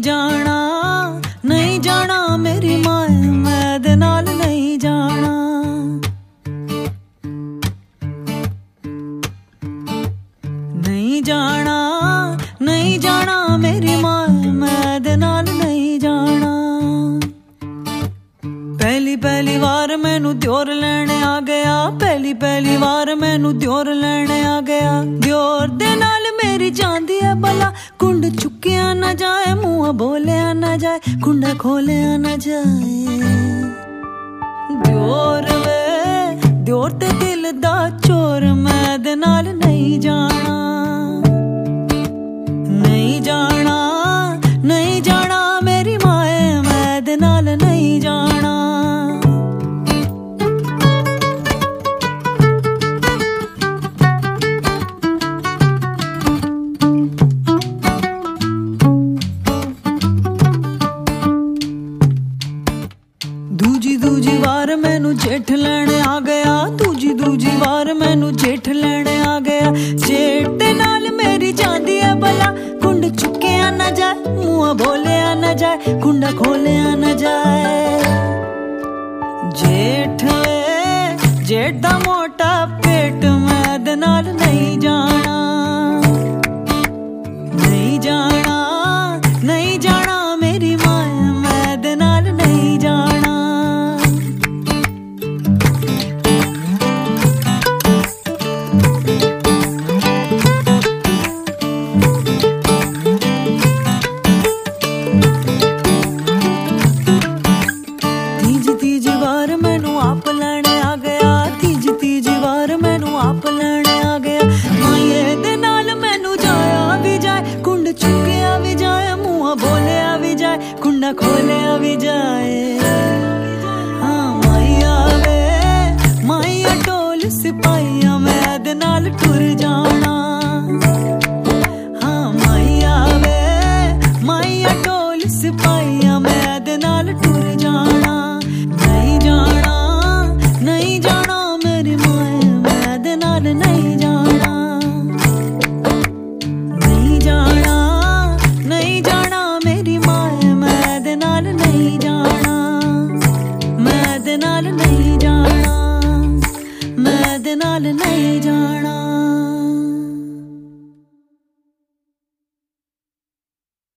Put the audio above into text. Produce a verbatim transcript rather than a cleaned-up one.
जाना नहीं जाना मेरी माए मैं दे नाल नहीं जाना नहीं जाना नहीं जाना मेरी माए मैं दे नाल नहीं जाना पहली पहली वार मैनू दियोर लेने आ गया पहली पहली वार मैनू दियोर लेने आ गया दियोर दे नाल मेरी जांदी है भला कुंड चुकिया ना जाए मुंह बोलिया ना जाए कुंडा खोलिया ना जाए दियोर वे दियोर ते दिल दा चोर मैं दे नाल नहीं जाना नहीं जाना नहीं जाना मेरी माए मैं दे नाल नहीं जाना दूजी दूजी वार मैनू जेठ लेने आ गया दूजी दूजी वार मैनू जेठ लेने आ गया जेठ दे नाल मेरी जांदी है भला कुंड चुकिया ना जाए मुंह बोलिया ना जाए कुंडा खोलिया ना जाए जेठ जेठ दा मोटा पेट मैं दे नाल नहीं जाना नहीं जाना नहीं जाना मेरी माए मैं दे नाल नहीं जाना तीजी तीजी वार मैनू आप लेने आ गया तीजी तीजी वार मैनू आप लेने आ गया माए दे नाल मैनू जाया भी जाए कुंड चुकिया भी जाए मुंह बोलिया भी जाए कुंडा खोलिया भी जाए हाँ माइया वे माइया टोल सिपाहिया मैं दे नाल टुर